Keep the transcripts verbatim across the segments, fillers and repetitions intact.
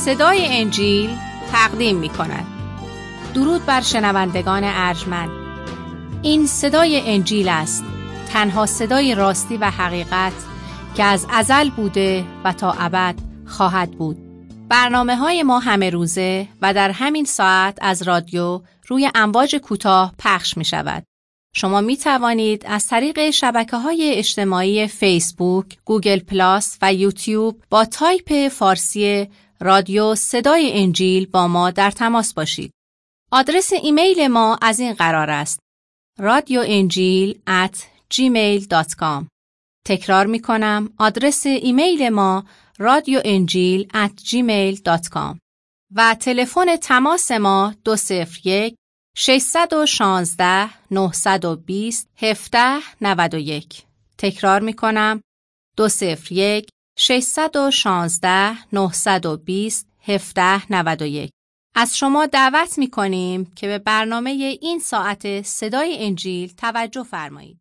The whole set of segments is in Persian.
صدای انجیل تقدیم می کند. درود بر شنوندگان ارجمند. این صدای انجیل است، تنها صدای راستی و حقیقت که از ازل بوده و تا ابد خواهد بود. برنامه های ما همه روزه و در همین ساعت از رادیو روی امواج کوتاه پخش می شود. شما می توانید از طریق شبکه های اجتماعی فیسبوک، گوگل پلاس و یوتیوب با تایپ فارسی رادیو صدای انجیل با ما در تماس باشید. آدرس ایمیل ما از این قرار است: رادیو انجیل ات جیمیل دات کام. تکرار می کنم، آدرس ایمیل ما رادیو انجیل ات جیمیل دات کام و تلفن تماس ما دو صفر یک ششصد و شانزده نهصد و بیست هفده نود و یک. تکرار می کنم، دو صفر یک ششصد و شانزده نهصد و بیست هفده نود و یک. از شما دعوت می کنیم که به برنامه این ساعت صدای انجیل توجه فرمایید.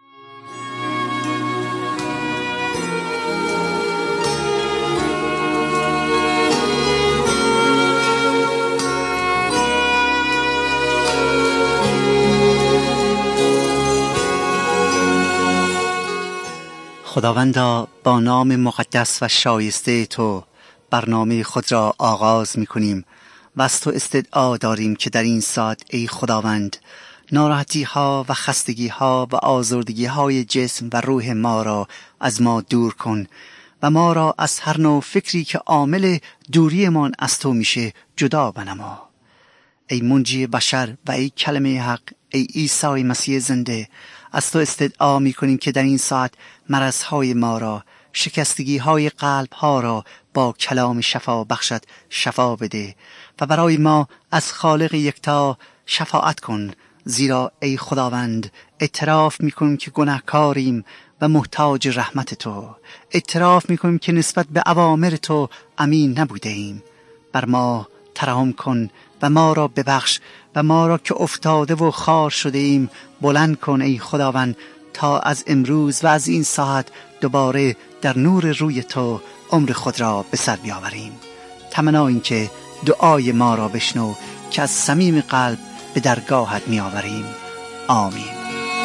خداوندا، با نام مقدس و شایسته تو برنامه خود را آغاز می کنیم و از تو استدعا داریم که در این ساعت ای خداوند ناراحتی ها و خستگی ها و آزردگی های جسم و روح ما را از ما دور کن و ما را از هر نوع فکری که عامل دوریمان از تو میشه جدا بنما. ای منجی بشر و ای کلمه حق، ای عیسی مسیح زنده، از تو استدعا می کنیم که در این ساعت مرضهای ما را، شکستگی های قلب ها را با کلام شفا بخشد شفا بده و برای ما از خالق یکتا شفاعت کن، زیرا ای خداوند اعتراف می کنیم که گناهکاریم و محتاج رحمت تو. اعتراف می کنیم که نسبت به اوامر تو امین نبوده ایم. بر ما ترحم کن و ما را ببخش و ما را که افتاده و خار شده ایم بلند کن ای خداوند، تا از امروز و از این ساعت دوباره در نور روی تو عمر خود را به سر بیاوریم. تمنا این که دعای ما را بشنو که از صمیم قلب به درگاهت می آوریم. آمین.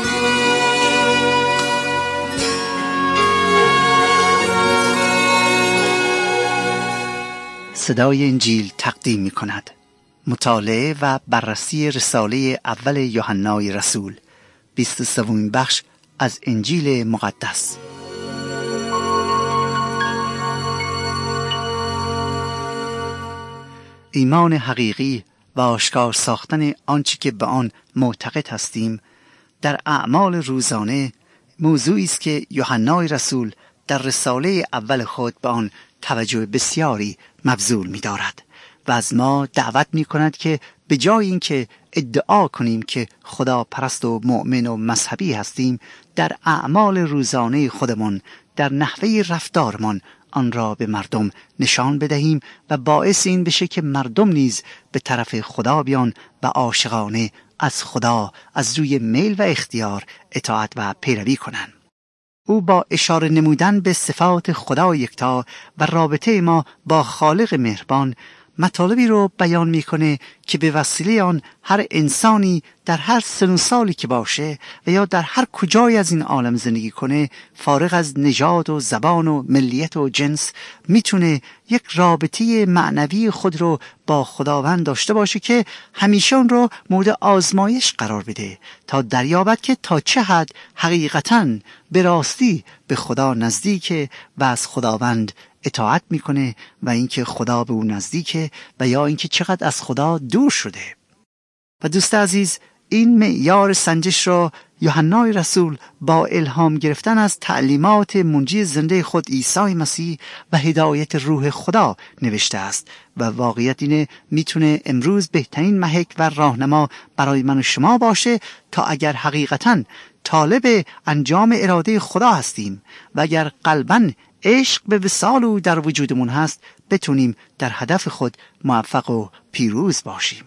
صدای انجیل تقدیم می کند مطالعه و بررسی رساله اول یوحنای رسول، بیست و سومین بخش از انجیل مقدس. ایمان حقیقی و آشکار ساختن آنچه که به آن معتقد هستیم در اعمال روزانه موضوعی است که یوحنای رسول در رساله اول خود به آن توجه بسیاری مبذول می‌دارد و از ما دعوت می‌کند که به جای اینکه ادعا کنیم که خدا پرست و مؤمن و مذهبی هستیم، در اعمال روزانه خودمان، در نحوه رفتارمان آن را به مردم نشان بدهیم و باعث این بشه که مردم نیز به طرف خدا بیان و عاشقانه از خدا از روی میل و اختیار اطاعت و پیروی کنند. او با اشاره نمودن به صفات خدا یکتا و رابطه ما با خالق مهربان مطالبی رو بیان میکنه که به وسیله آن هر انسانی در هر سن و سالی که باشه و یا در هر کجای از این عالم زندگی کنه، فارغ از نژاد و زبان و ملیت و جنس، میتونه یک رابطه معنوی خود رو با خداوند داشته باشه که همیشه اون رو مورد آزمایش قرار بده تا دریابد که تا چه حد حقیقتاً به راستی به خدا نزدیکه و از خداوند اطاعت میکنه و اینکه خدا به او نزدیکه و یا اینکه چقدر از خدا دور شده. و دوست عزیز، این معیار سنجش را یوحنای رسول با الهام گرفتن از تعلیمات منجی زنده خود عیسی مسیح و هدایت روح خدا نوشته است و واقعیت اینه میتونه امروز بهترین محک و راهنما برای من و شما باشه تا اگر حقیقتاً طالب انجام اراده خدا هستیم و اگر قلباً عشق به وصال او در وجودمون هست، بتونیم در هدف خود موفق و پیروز باشیم.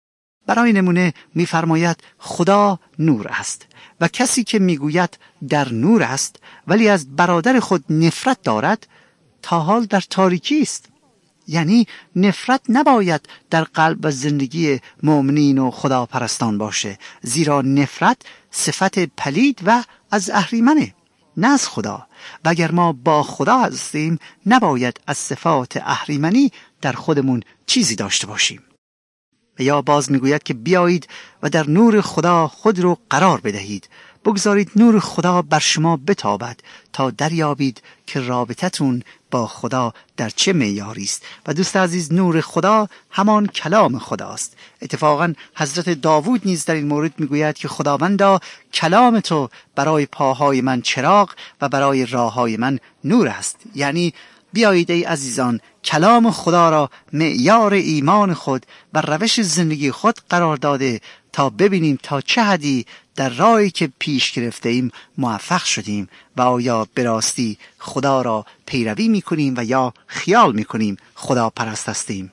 برای نمونه می‌فرماید خدا نور است و کسی که میگوید در نور است ولی از برادر خود نفرت دارد تا حال در تاریکی است. یعنی نفرت نباید در قلب و زندگی مؤمنین و خداپرستان باشه، زیرا نفرت صفت پلید و از اهریمنه، نه از خدا. و اگر ما با خدا هستیم نباید از صفات اهریمنی در خودمون چیزی داشته باشیم. و یا باز میگوید که بیایید و در نور خدا خود رو قرار بدهید، بگذارید نور خدا بر شما بتابد تا دریابید که رابطتون با خدا در چه معیاری است. و دوست عزیز، نور خدا همان کلام خداست. اتفاقا حضرت داوود نیز در این مورد میگوید که خداوندا کلام تو برای پاهای من چراغ و برای راههای من نور است. یعنی بیایید ای عزیزان کلام خدا را معیار ایمان خود و روش زندگی خود قرار داده تا ببینیم تا چه حدی در راهی که پیش گرفته ایم موفق شدیم و آیا به راستی خدا را پیروی میکنیم و یا خیال میکنیم خدا پرست هستیم.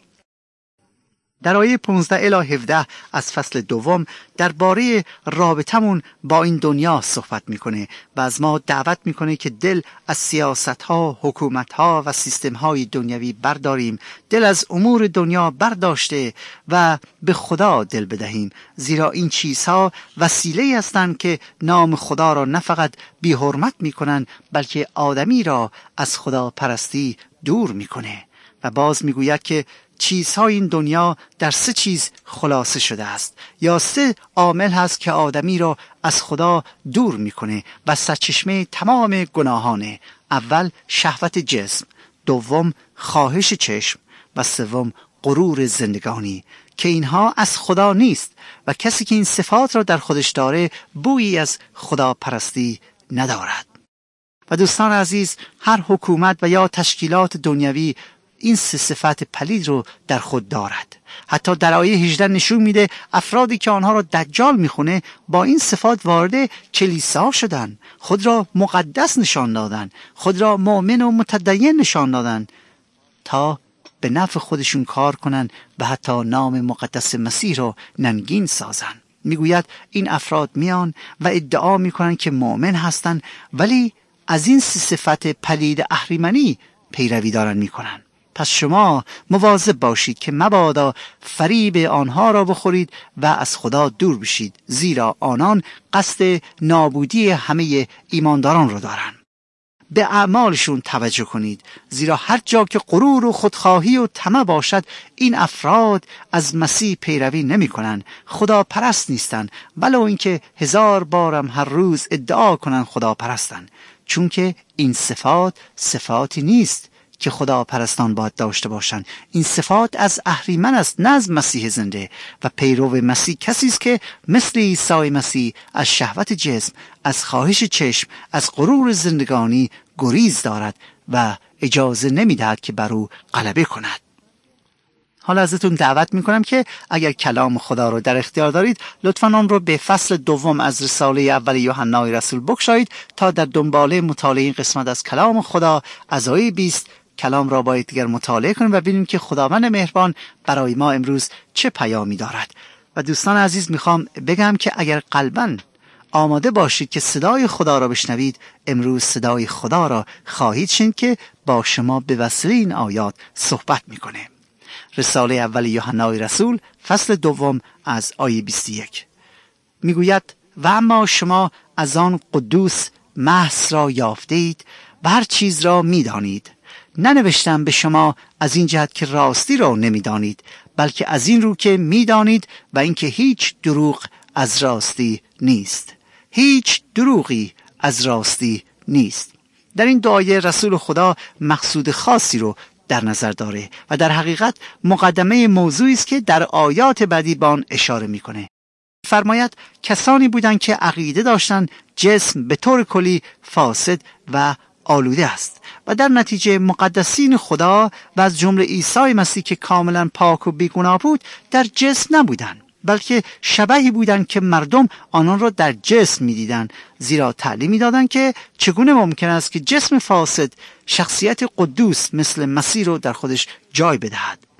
در آیه پانزده الی هفده از فصل دوم درباره رابطمون با این دنیا صحبت میکنه و از ما دعوت میکنه که دل از سیاستها، حکومتها و سیستمهای دنیوی برداریم، دل از امور دنیا برداشته و به خدا دل بدهیم، زیرا این چیزها وسیله هستند که نام خدا را نه فقط بی حرمت میکنن بلکه آدمی را از خدا پرستی دور میکنه. و باز میگوید که چیزهای این دنیا در سه چیز خلاصه شده است، یا سه عامل هست که آدمی را از خدا دور میکنه و سرچشمه تمام گناهانه. اول شهوت جسم، دوم خواهش چشم و سوم غرور زندگانی، که اینها از خدا نیست و کسی که این صفات را در خودش داره بویی از خدا پرستی ندارد. و دوستان عزیز، هر حکومت و یا تشکیلات دنیوی این سه صفت پلید رو در خود دارد. حتی در آیه هجده نشون میده افرادی که آنها را دجال میخونه با این صفات وارد کلیسا شدن، خود را مقدس نشان دادن، خود را مؤمن و متدین نشان دادن تا به نفع خودشون کار کنن و حتی نام مقدس مسیح را ننگین سازن. میگوید این افراد میان و ادعا میکنن که مؤمن هستن ولی از این سه صفت پلید اهریمنی پیروی دارن میکنن. پس شما مواظب باشید که مبادا فریب آنها را بخورید و از خدا دور بشید، زیرا آنان قصد نابودی همه ایمانداران را دارند. به اعمالشون توجه کنید، زیرا هر جا که غرور و خودخواهی و طمع باشد این افراد از مسیح پیروی نمی کنند، خدا پرست نیستند، ولو اینکه هزار بارم هر روز ادعا کنند خدا پرستند، چون که این صفات صفاتی نیست که خدا پرستان باید داشته باشند. این صفات از اهریمن است، نه از مسیح زنده. و پیرو مسیح کسی است که مثل عیسی مسیح از شهوت جسم، از خواهش چشم، از غرور زندگانی گریز دارد و اجازه نمیدهد که بر او غلبه کند. حالا ازتون دعوت میکنم که اگر کلام خدا رو در اختیار دارید لطفاً آن رو به فصل دوم از رساله اول یوحنای رسول بگشایید تا در دنباله مطالعه این قسمت از کلام خدا از آیه بیست کلام را با یکدیگر مطالعه کنیم و ببینیم که خداوند مهربان برای ما امروز چه پیامی دارد. و دوستان عزیز، میخوام بگم که اگر قلباً آماده باشید که صدای خدا را بشنوید، امروز صدای خدا را خواهید شنید که با شما به وسیله این آیات صحبت میکنه. رساله اول یوحنای رسول فصل دوم از آیه بیست و یک میگوید: و اما شما از آن قدوس محض را یافتید و هر چیز را میدانید. ننوشتم به شما از این جهت که راستی را نمیدانید، بلکه از این رو که میدانید و اینکه هیچ دروغ از راستی نیست. هیچ دروغی از راستی نیست. در این دو آیه رسول خدا مقصود خاصی رو در نظر داره و در حقیقت مقدمه موضوعی است که در آیات بعدی به آن اشاره میکنه. فرماید کسانی بودند که عقیده داشتند جسم به طور کلی فاسد و آلوده است و در نتیجه مقدسین خدا و از جمله عیسی مسیح که کاملا پاک و بیگناه بود در جسم نبودند، بلکه شبیهی بودند که مردم آنان را در جسم می‌دیدند، زیرا تعلیم می‌دادند که چگونه ممکن است که جسم فاسد شخصیت قدوس مثل مسیح را در خودش جای بدهد.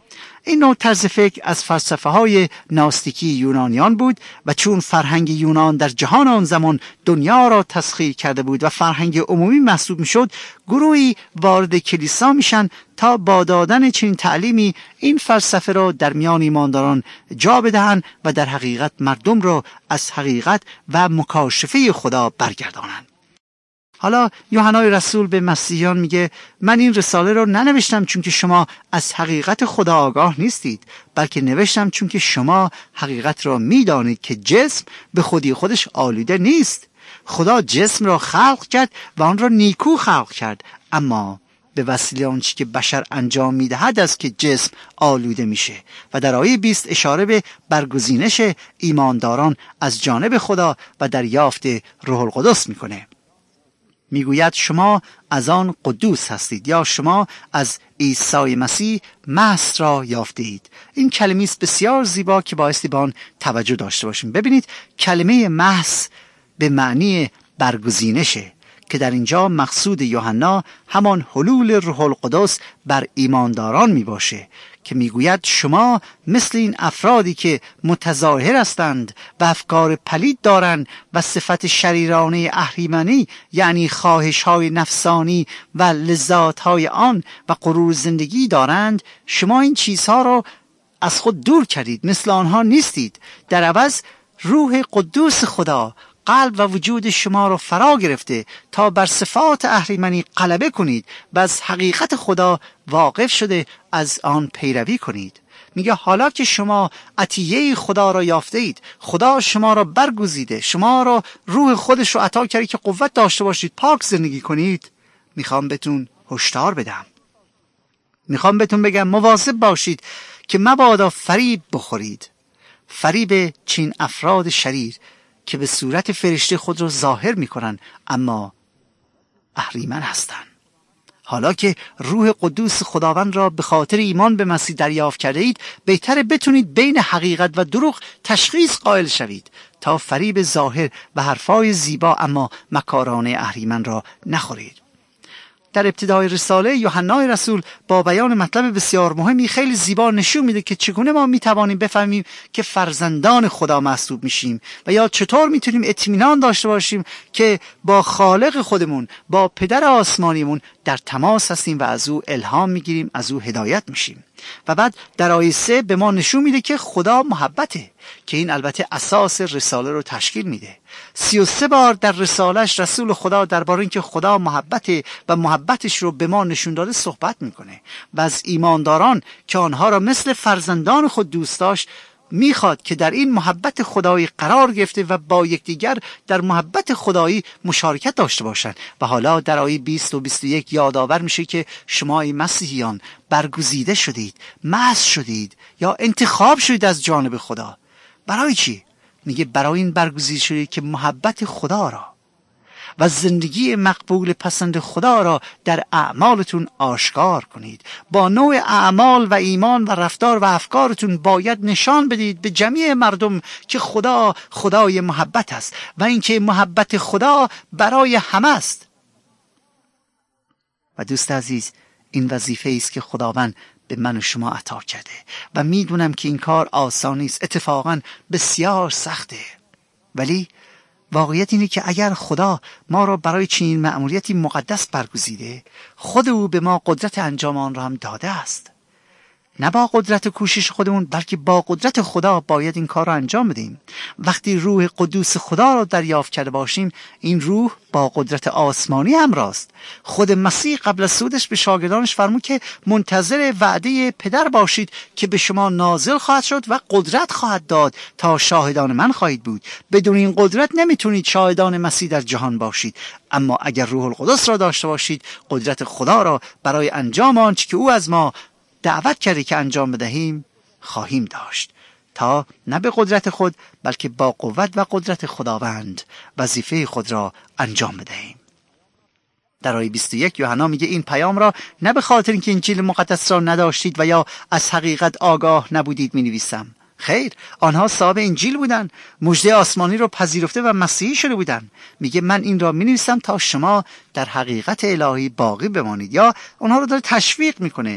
این نوع طرز فکر از فلسفه های ناستیکی یونانیان بود و چون فرهنگ یونان در جهان آن زمان دنیا را تسخیر کرده بود و فرهنگ عمومی محسوب میشد، گروهی وارد کلیسا میشن تا با دادن چنین تعلیمی این فلسفه را در میان ایمانداران جا بدهند و در حقیقت مردم را از حقیقت و مکاشفه خدا برگردانند. حالا یوحنای رسول به مسیحیان میگه من این رساله رو ننوشتم چون که شما از حقیقت خدا آگاه نیستید، بلکه نوشتم چون که شما حقیقت را میدانید که جسم به خودی خودش آلوده نیست. خدا جسم را خلق کرد و آن را نیکو خلق کرد، اما به وسیله آنچه که بشر انجام میدهد است که جسم آلوده میشه. و در آیه بیست اشاره به برگزینش ایمانداران از جانب خدا و دریافت روح القدس میکنه. میگوید شما از آن قدوس هستید، یا شما از عیسی مسیح مست را یافتید. این کلمه است بسیار زیبا که بایستی به آن توجه داشته باشیم. ببینید کلمه مست به معنی برگزینشه که در اینجا مقصود یوحنا همان حلول روح القدس بر ایمانداران می باشه که میگوید شما مثل این افرادی که متظاهر هستند و افکار پلید دارند و صفت شریرانه اهریمنی یعنی خواهش‌های نفسانی و لذات‌های آن و غرور زندگی دارند، شما این چیزها را از خود دور کردید، مثل آنها نیستید. در عوض روح قدوس خدا قلب و وجود شما را فرا گرفته تا بر صفات اهریمنی غلبه کنید و از حقیقت خدا واقف شده از آن پیروی کنید. میگه حالا که شما عطیه خدا را یافته اید، خدا شما را برگزیده، شما را روح خودش رو عطا کرده که قوت داشته باشید پاک زندگی کنید، میخوام بهتون هشدار بدم، میخوام بهتون بگم مواظب باشید که مبادا فریب بخورید، فریب چین افراد شریر که به صورت فرشته خود را ظاهر میکنن اما اهریمن هستند. حالا که روح قدوس خداوند را به خاطر ایمان به مسیح دریافت کرده اید، بهتره بتونید بین حقیقت و دروغ تشخیص قائل شوید تا فریب ظاهر و حرفای زیبا اما مکارانه اهریمن را نخورید. در ابتدای رساله یوحنای رسول با بیان مطلب بسیار مهمی خیلی زیبا نشون میده که چگونه ما میتوانیم بفهمیم که فرزندان خدا محسوب میشیم و یا چطور میتونیم اطمینان داشته باشیم که با خالق خودمون، با پدر آسمانیمون در تماس هستیم و از او الهام میگیریم، از او هدایت میشیم. و بعد در آیه سه به ما نشون میده که خدا محبته، که این البته اساس رساله رو تشکیل میده. سی و سه بار در رسالش رسول خدا درباره اینکه خدا محبته و محبتش رو به ما نشون داده صحبت میکنه و از ایمانداران که آنها را مثل فرزندان خود دوست داشت میخواد که در این محبت خدایی قرار گرفته و با یکدیگر در محبت خدایی مشارکت داشته باشند. و حالا در آیه بیست و بیست و یک یادآور میشه که شما ای مسیحیان برگزیده شدید، مست شدید یا انتخاب شدید از جانب خدا. برای چی؟ میگه برای این برگزیده شدید که محبت خدا را و زندگی مقبول پسند خدا را در اعمالتون آشکار کنید. با نوع اعمال و ایمان و رفتار و افکارتون باید نشان بدید به جمیع مردم که خدا خدای محبت است و اینکه محبت خدا برای همه است. و دوست عزیز، این وظیفه است که خداوند به من و شما عطا کرده و میدونم که این کار آسان نیست، اتفاقا بسیار سخته، ولی واقعیت اینه که اگر خدا ما را برای چنین مأموریتی مقدس برگزیده، خود او به ما قدرت انجام آن را هم داده است. نه با قدرت کوشش خودمون، بلکه با قدرت خدا باید این کار را انجام بدیم. وقتی روح قدوس خدا را دریافت کرده باشیم، این روح با قدرت آسمانی همراه است. خود مسیح قبل از صعودش به شاگردانش فرمود که منتظر وعده پدر باشید که به شما نازل خواهد شد و قدرت خواهد داد تا شاهدان من خواهید بود. بدون این قدرت نمیتونید شاهدان مسیح در جهان باشید، اما اگر روح القدس را داشته باشید، قدرت خدا را برای انجام آنچه که او از ما دعوت کرده که انجام بدهیم خواهیم داشت، تا نه به قدرت خود بلکه با قوت و قدرت خداوند وظیفه خود را انجام بدهیم. در آیه بیست و یک یوحنا میگه این پیام را نه به خاطر اینکه انجیل مقدس را نداشتید و یا از حقیقت آگاه نبودید می نویسم. خیر، آنها صاحب انجیل بودن، مژده آسمانی را پذیرفته و مسیحی شده بودن. میگه من این را می نویسم تا شما در حقیقت الهی باقی بمانید. یا اونها رو داره تشویق میکنه،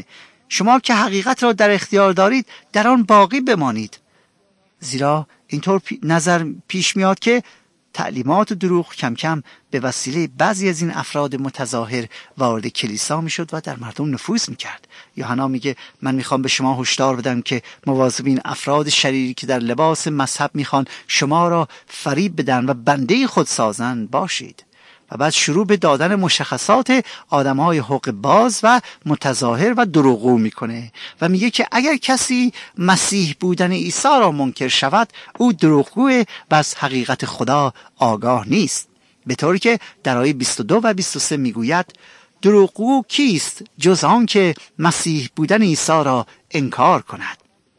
شما که حقیقت را در اختیار دارید در آن باقی بمانید. زیرا اینطور پی... نظر پیش میاد که تعلیمات دروغ کم کم به وسیله بعضی از این افراد متظاهر وارد کلیسا میشد و در مردم نفوذ میکرد. یوحنا میگه من میخوام به شما هشدار بدم که مواظب این افراد شریری که در لباس مذهب میخوان شما را فریب بدن و بنده خود سازن باشید. و بعد شروع به دادن مشخصات آدم‌های حق باز و متظاهر و دروغگو میکنه و میگه که اگر کسی مسیح بودن عیسی را منکر شود او دروغگوه و از حقیقت خدا آگاه نیست. به طوری که در آیه بیست و دو و بیست و سه میگوید دروغگو کیست جز آن که مسیح بودن عیسی را انکار کند؟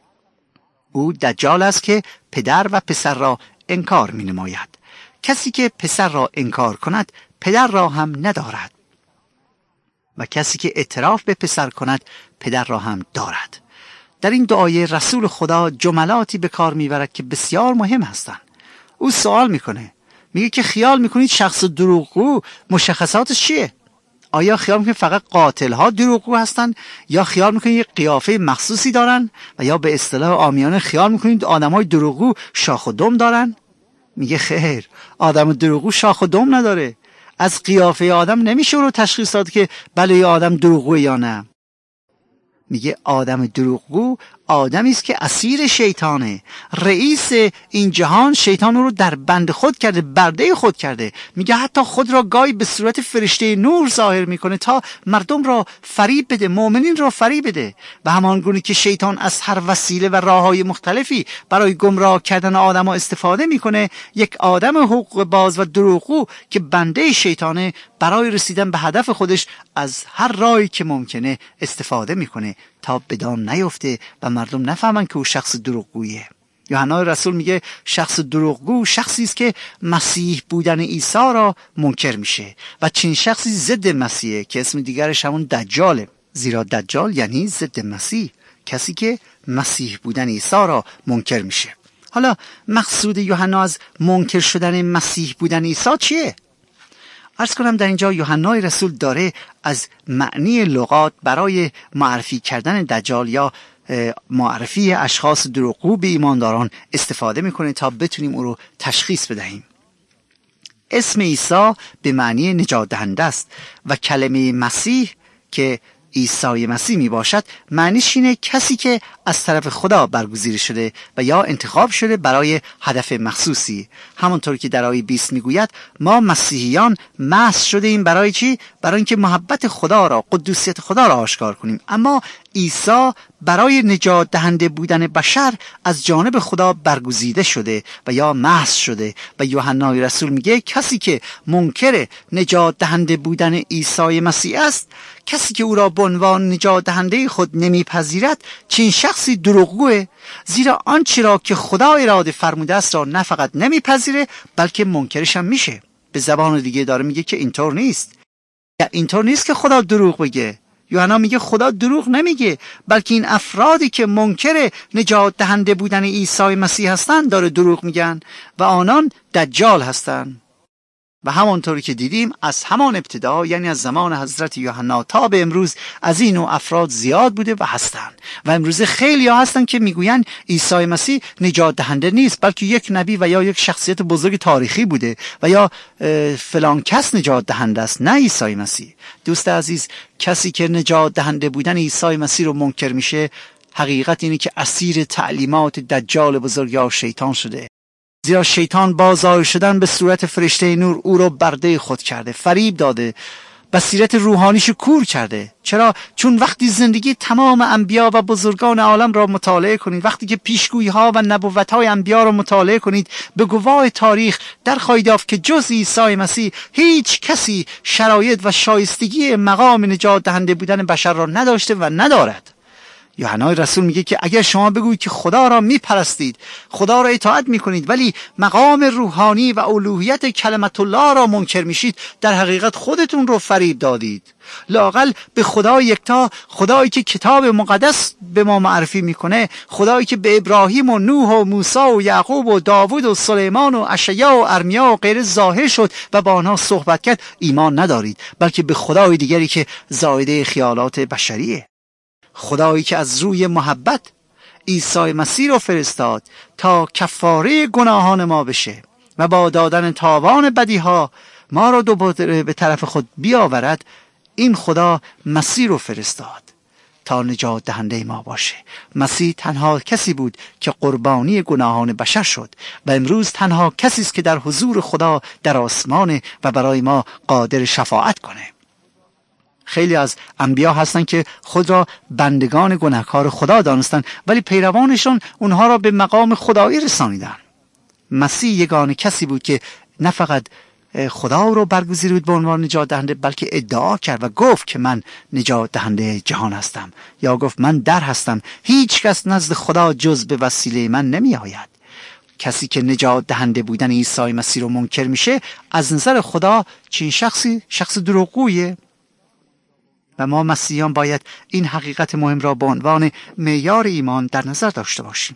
او دجال است که پدر و پسر را انکار مینماید. کسی که پسر را انکار کند پدر را هم ندارد و کسی که اعتراف به پسر کند پدر را هم دارد. در این دو آیه رسول خدا جملاتی به کار میبرد که بسیار مهم هستند. او سوال میکنه، میگه که خیال میکنید شخص دروغگو مشخصاتش چیه؟ آیا خیال میکنید فقط قاتل ها دروغگو هستند یا خیال میکنید یک قیافه مخصوصی دارن و یا به اصطلاح عامیانه خیال میکنید آدمای دروغگو شاخ و دم دارن؟ میگه خیر، آدم دروغگو شاخ و دم نداره. از قیافه آدم نمیشه رو تشخیص داد که بله آدم دروغگو یا نه. میگه آدم دروغگو آدمی است که اسیر شیطانه. رئیس این جهان شیطان رو در بند خود کرده، برده خود کرده. میگه حتی خود را گاهی به صورت فرشته نور ظاهر میکنه تا مردم را فریب بده، مؤمنین را فریب بده. و همان گونه که شیطان از هر وسیله و راههای مختلفی برای گمراه کردن آدم‌ها استفاده میکنه، یک آدم حقوق باز و دروغگو که بنده شیطانه برای رسیدن به هدف خودش از هر راهی که ممکنه استفاده میکنه تا بدان نیفته و مردم نفهمن که او شخص دروغگویه. یوحنا رسول میگه شخص دروغگو شخصی است که مسیح بودن عیسی را منکر میشه و چنین شخصی ضد مسیحه که اسم دیگرش همون دجاله. زیرا دجال یعنی ضد مسیح، کسی که مسیح بودن عیسی را منکر میشه. حالا مقصود یوحنا از منکر شدن مسیح بودن عیسی چیه؟ عرض کنم در اینجا یوحنا رسول داره از معنی لغات برای معرفی کردن دجال یا معرفی اشخاص دروغگو به ایمانداران استفاده میکنه تا بتونیم او رو تشخیص بدهیم. اسم عیسی به معنی نجات دهنده است و کلمه مسیح که عیسی مسیح می باشد معنیش اینه کسی که از طرف خدا برگزیده شده و یا انتخاب شده برای هدف مخصوصی. همونطور که در آیه بیست میگوید ما مسیحیان مسح شده ایم برای چی؟ برای اینکه محبت خدا را، قدوسیت خدا را آشکار کنیم. اما عیسی برای نجات دهنده بودن بشر از جانب خدا برگزیده شده و یا مسح شده و یوحنا رسول میگه کسی که منکر نجات دهنده بودن عیسی مسیح است، کسی که او را به عنوان نجات دهنده خود نمیپذیرد، چنین شخصی دروغگوه. زیرا آنچه را که خدا اراده فرموده است را نه فقط نمیپذیره بلکه منکرش هم میشه. به زبان دیگه داره میگه که اینطور نیست. یا اینطور نیست که خدا دروغ بگه. یوحنا میگه خدا دروغ نمیگه، بلکه این افرادی که منکر نجات دهنده بودن عیسی مسیح هستن داره دروغ میگن و آنان دجال هستن. و همانطوری که دیدیم از همان ابتدا، یعنی از زمان حضرت یوحنا تا به امروز، از این نوع افراد زیاد بوده و هستند. و امروز خیلی ها هستن که میگوین عیسی مسیح نجات دهنده نیست بلکه یک نبی و یا یک شخصیت بزرگ تاریخی بوده و یا فلان کس نجات دهنده است، نه عیسی مسیح. دوست عزیز، کسی که نجات دهنده بودن عیسی مسیح رو منکر میشه، حقیقت اینه که اسیر تعلیمات دجال بزرگ یا شیطان شده. زیرا شیطان با ظاهر شدن به صورت فرشته نور او را برده خود کرده، فریب داده، بصیرت روحانیشو کور کرده. چرا؟ چون وقتی زندگی تمام انبیا و بزرگان عالم را مطالعه کنید، وقتی که پیشگویی ها و نبوت های انبیا را مطالعه کنید، به گواه تاریخ در خواهید یافت که جز عیسی مسیح هیچ کسی شرایط و شایستگی مقام نجات دهنده بودن بشر را نداشته و ندارد. یوحنا رسول میگه که اگر شما بگویید که خدا را میپرستید، خدا را اطاعت میکنید، ولی مقام روحانی و الوهیت کلمت الله را منکر میشید، در حقیقت خودتون رو فریب دادید. لااقل به خدای یکتا، خدایی که کتاب مقدس به ما معرفی میکنه، خدایی که به ابراهیم و نوح و موسی و یعقوب و داوود و سلیمان و اشعیا و ارمیا و غیره ظاهر شد و با آنها صحبت کرد ایمان ندارید، بلکه به خدای دیگری که زایده خیالات بشریه. خدایی که از روی محبت عیسی مسیح رو فرستاد تا کفاره گناهان ما بشه و با دادن تاوان بدیها ما را دوباره به طرف خود بیاورد، این خدا مسیح رو فرستاد تا نجات دهنده ما باشه. مسیح تنها کسی بود که قربانی گناهان بشر شد و امروز تنها کسی است که در حضور خدا در آسمان و برای ما قادر شفاعت کنه. خیلی از انبیا هستن که خود را بندگان گناهکار خدا دانستن، ولی پیروانشان اونها را به مقام خدایی رسانیدن. مسیح یگانه کسی بود که نه فقط خدا رو برگزیده بود به عنوان نجات دهنده، بلکه ادعا کرد و گفت که من نجات دهنده جهان هستم، یا گفت من در هستم، هیچ کس نزد خدا جز به وسیله من نمی آید. کسی که نجات دهنده بودن عیسی مسیح رو منکر میشه، از نظر خدا چین شخصی شخص دروغگویه. و ما مسیحیان باید این حقیقت مهم را به عنوان معیار ایمان در نظر داشته باشیم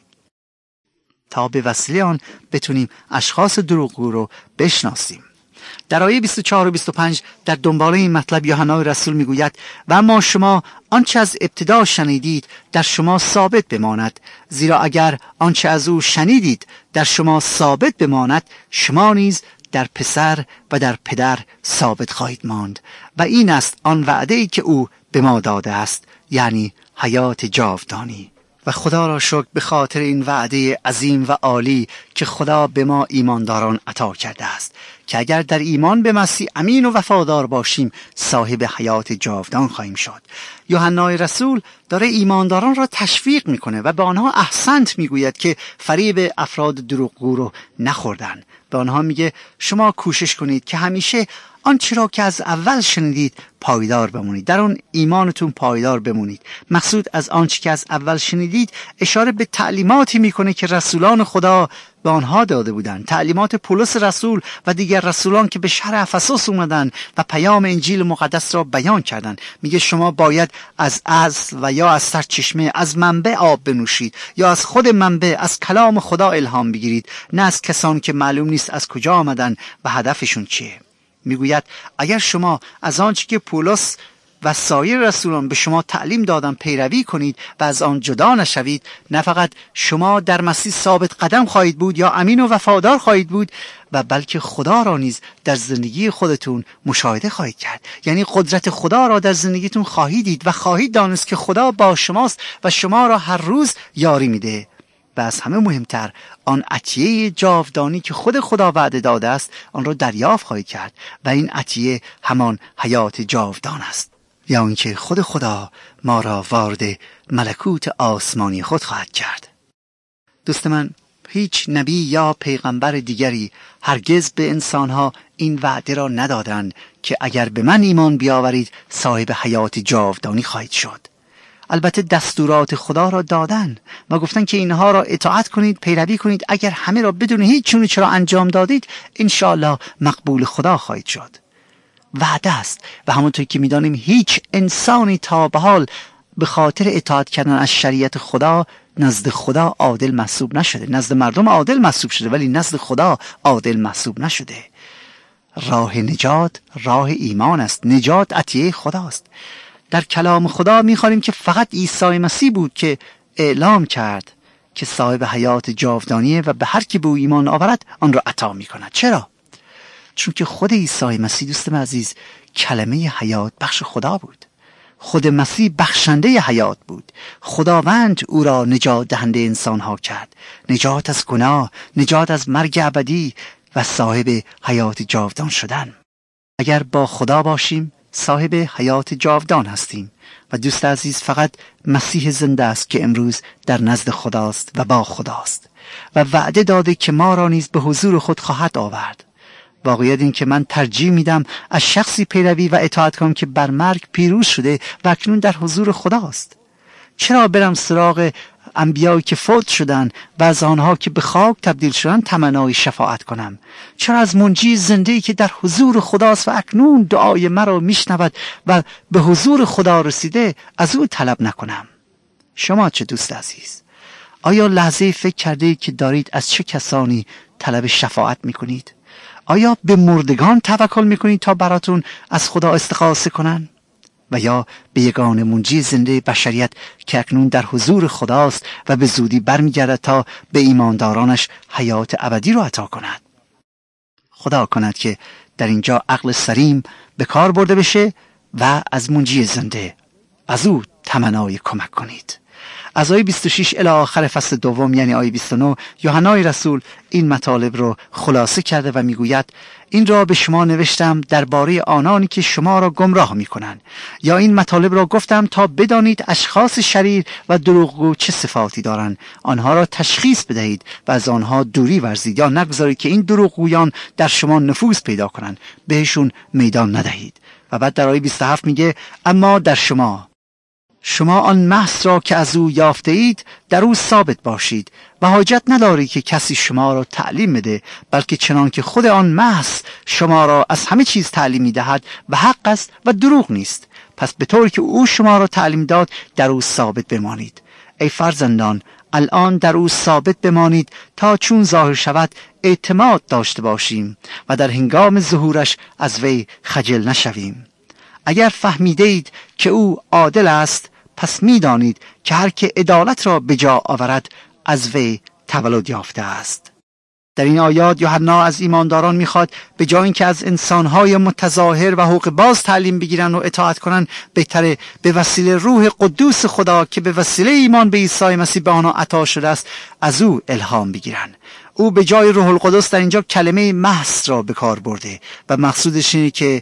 تا به وسیله آن بتونیم اشخاص دروغگو رو بشناسیم. در آیه بیست و چهار و بیست و پنج در دنبال این مطلب یوحنا رسول میگوید: و اما شما آنچه از ابتدا شنیدید در شما ثابت بماند، زیرا اگر آنچه از او شنیدید در شما ثابت بماند، شما نیز در پسر و در پدر ثابت خواهید ماند. و این است آن وعده‌ای که او به ما داده است، یعنی حیات جاودانی. و خدا را شکر به خاطر این وعده عظیم و عالی که خدا به ما ایمانداران عطا کرده است، که اگر در ایمان به مسیح امین و وفادار باشیم صاحب حیات جاودان خواهیم شد. یوحنا رسول داره ایمانداران را تشویق میکنه و به آنها احسنت میگوید که فریب افراد دروغگو رو نخوردن. به آنها میگه شما کوشش کنید که همیشه آنچه را که از اول شنیدید پایدار بمونید، در اون ایمانتون پایدار بمونید. مقصود از آنچه که از اول شنیدید اشاره به تعلیماتی میکنه که رسولان خدا به آنها داده بودند، تعلیمات پولس رسول و دیگر رسولان که به شهر افسوس اومدن و پیام انجیل مقدس را بیان کردند. میگه شما باید از اصل و یا از سرچشمه، از منبع آب بنوشید، یا از خود منبع، از کلام خدا الهام بگیرید، نه از کسانی که معلوم نیست از کجا آمدن و هدفشون چیه. میگوید اگر شما از آنچه که پولس و سایر رسولان به شما تعلیم دادن پیروی کنید و از آن جدا نشوید، نه فقط شما در مسیح ثابت قدم خواهید بود یا امین و وفادار خواهید بود، و بلکه خدا را نیز در زندگی خودتون مشاهده خواهید کرد. یعنی قدرت خدا را در زندگیتون خواهید دید و خواهید دانست که خدا با شماست و شما را هر روز یاری میده. و از همه مهمتر آن عطیه جاودانی که خود خدا وعده داده است، آن را دریافت خواهید کرد و این عطیه همان حیات جاودان است، یا اینکه خود خدا ما را وارد ملکوت آسمانی خود خواهد کرد. دوست من، هیچ نبی یا پیغمبر دیگری هرگز به انسانها این وعده را ندادند که اگر به من ایمان بیاورید صاحب حیات جاودانی خواهید شد. البته دستورات خدا را دادن و گفتن که اینها را اطاعت کنید، پیروی کنید. اگر همه را بدون هیچ چونه چرا انجام دادید، انشاءالله مقبول خدا خواهید شد. وعده است. و همونطور که میدانیم هیچ انسانی تا به حال به خاطر اطاعت کردن از شریعت خدا نزد خدا عادل محسوب نشده. نزد مردم عادل محسوب شده، ولی نزد خدا عادل محسوب نشده. راه نجات راه ایمان است. نجات عطیه خداست. در کلام خدا می‌خوانیم که فقط عیسی مسیح بود که اعلام کرد که صاحب حیات جاودانیه و به هر کی به او ایمان آورد آن را عطا می‌کند. چرا؟ چون که خود عیسی مسیح دوستم عزیز کلمه حیات بخش خدا بود. خود مسیح بخشنده حیات بود. خداوند او را نجات دهنده انسان‌ها کرد. نجات از گناه، نجات از مرگ ابدی و صاحب حیات جاودان شدن. اگر با خدا باشیم صاحب حیات جاودان هستیم. و دوست عزیز، فقط مسیح زنده است که امروز در نزد خداست و با خداست و وعده داده که ما را نیز به حضور خود خواهد آورد. واقعیت این که من ترجیح میدم از شخصی پیروی و اطاعت کنم که بر مرگ پیروز شده و اکنون در حضور خداست. چرا برم سراغ انبیایی که فوت شدن و از آنها که به خاک تبدیل شدن تمنای شفاعت کنم؟ چرا از منجی زنده‌ای که در حضور خداست و اکنون دعای مرا میشنود و به حضور خدا رسیده از او طلب نکنم؟ شما چه دوست عزیز؟ آیا لحظه فکر کرده که دارید از چه کسانی طلب شفاعت میکنید؟ آیا به مردگان توکل میکنید تا براتون از خدا استغاثه کنن؟ و یا به یگانه منجی زنده بشریت که اکنون در حضور خداست و به زودی برمیگردد تا به ایماندارانش حیات ابدی رو عطا کند. خدا کند که در اینجا عقل سلیم به کار برده بشه و از منجی زنده از او تمنای کمک کنید. از آیه بیست و شش الی آخر فصل دوم یعنی آیه بیست و نه یوحنای رسول این مطالب رو خلاصه کرده و میگوید این را به شما نوشتم درباره آنانی که شما را گمراه میکنند، یا این مطالب را گفتم تا بدانید اشخاص شریر و دروغگو چه صفاتی دارند، آنها را تشخیص بدهید و از آنها دوری ورزید، یا نگذارید که این دروغگویان در شما نفوذ پیدا کنند، بهشون میدان ندهید. و بعد در آیه بیست و هفت میگه اما در شما شما آن محض را که از او یافته اید در او ثابت باشید و حاجت ندارید که کسی شما را تعلیم بده، بلکه چنان که خود آن محض شما را از همه چیز تعلیم میدهد و حق است و دروغ نیست. پس به طوری که او شما را تعلیم داد در او ثابت بمانید. ای فرزندان الان در او ثابت بمانید تا چون ظاهر شود اعتماد داشته باشیم و در هنگام ظهورش از وی خجل نشویم. اگر فهمیدید که او عادل است پس میدانید که هر که عدالت را به جا آورد از وی تولد یافته است. در این آیات یوحنا از ایمانداران میخواد به جای اینکه از انسانهای متظاهر و حقوق باز تعلیم بگیرن و اطاعت کنن، بهتره به وسیله روح قدوس خدا که به وسیله ایمان به عیسی مسیح به آنها عطا شده است از او الهام بگیرن. او به جای روح القدس در اینجا کلمه محض را به کار برده و مقصودش اینه که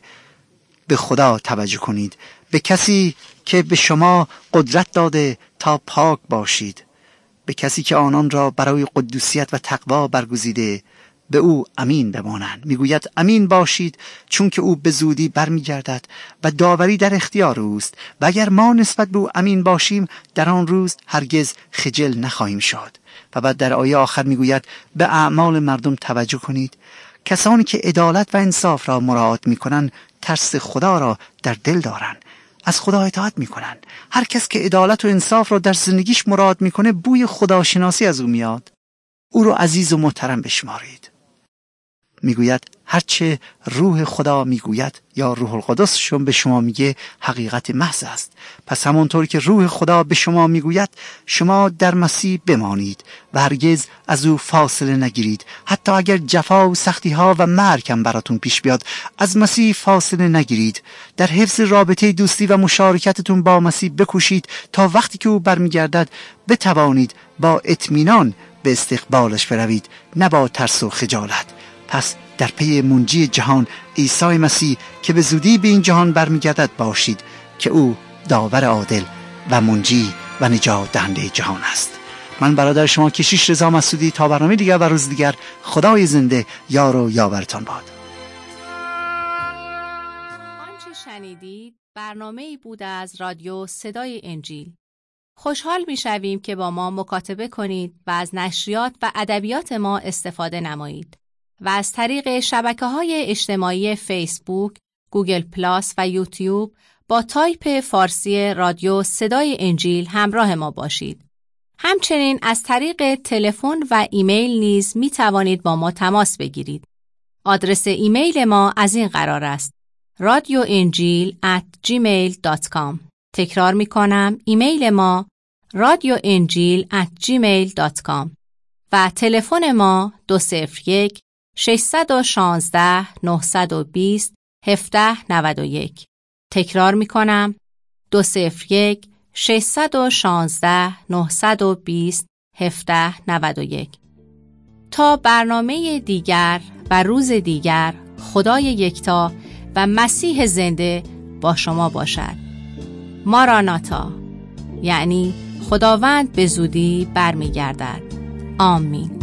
به خدا توجه کنید، به کسی که به شما قدرت داده تا پاک باشید، به کسی که آنان را برای قدوسیت و تقوا برگزیده، به او امین بمانند. میگوید امین باشید چون که او به زودی برمیگردد و داوری در اختیار اوست و اگر ما نسبت به او امین باشیم در آن روز هرگز خجل نخواهیم شد. و بعد در آیه آخر میگوید به اعمال مردم توجه کنید. کسانی که عدالت و انصاف را مراعات میکنند ترس خدا را در دل دارند، از خدا اطاعت میکنن. هر کس که عدالت و انصاف را در زندگیش مراعات میکنه بوی خداشناسی از او میاد. او رو عزیز و محترم بشمارید. میگوید هرچه روح خدا میگوید یا روح القدس شما به شما میگه حقیقت محض است. پس همونطور که روح خدا به شما میگوید شما در مسیح بمانید و هرگز از او فاصله نگیرید. حتی اگر جفا و سختی ها و مرگ هم براتون پیش بیاد از مسیح فاصله نگیرید. در حفظ رابطه دوستی و مشارکتتون با مسیح بکوشید تا وقتی که او برمیگردد بتوانید با اطمینان به استقبالش بروید، نه با ترس و خجالت. پس در پی منجی جهان عیسی مسیح که به زودی به این جهان برمیگردد باشید که او داور عادل و منجی و نجات دهنده جهان است. من برادر شما کشیش رضا مسعودی تا برنامه دیگر و روز دیگر خدای زنده یار و یاورتان باد. آنچه شنیدید برنامه‌ای بود از رادیو صدای انجیل. خوشحال می‌شویم که با ما مکاتبه کنید و از نشریات و ادبیات ما استفاده نمایید و از طریق شبکه‌های اجتماعی فیسبوک، گوگل پلاس و یوتیوب با تایپ فارسی رادیو صدای انجیل همراه ما باشید. همچنین از طریق تلفن و ایمیل نیز می توانید با ما تماس بگیرید. آدرس ایمیل ما از این قرار است: رادیو انجیل ات جیمیل دات کام. تکرار می کنم، ایمیل ما رادیو انجیل ات جیمیل دات کام و تلفن ما دو صفر یک ششصد و شانزده نهصد و بیست هفده نود و یک. تکرار می کنم، دو صفر یک ششصد و شانزده نهصد و بیست هفده نود و یک. تا برنامه دیگر و روز دیگر خدای یکتا و مسیح زنده با شما باشد. ماراناتا، یعنی خداوند به زودی برمیگردد. آمین.